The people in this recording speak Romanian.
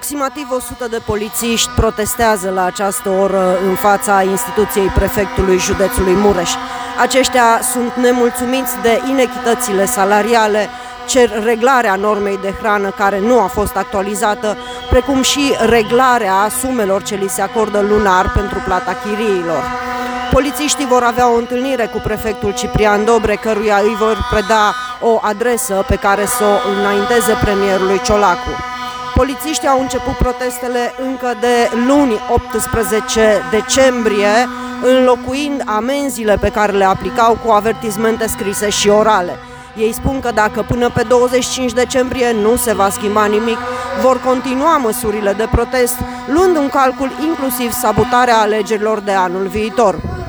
Aproximativ 100 de polițiști protestează la această oră în fața instituției prefectului județului Mureș. Aceștia sunt nemulțumiți de inechitățile salariale, cer reglarea normei de hrană care nu a fost actualizată, precum și reglarea sumelor ce li se acordă lunar pentru plata chiriilor. Polițiștii vor avea o întâlnire cu prefectul Ciprian Dobre, căruia îi vor preda o adresă pe care să o înainteze premierului Ciolacu. Polițiștii au început protestele încă de luni 18 decembrie, înlocuind amenziile pe care le aplicau cu avertismente scrise și orale. Ei spun că dacă până pe 25 decembrie nu se va schimba nimic, vor continua măsurile de protest, luând în calcul inclusiv sabotarea alegerilor de anul viitor.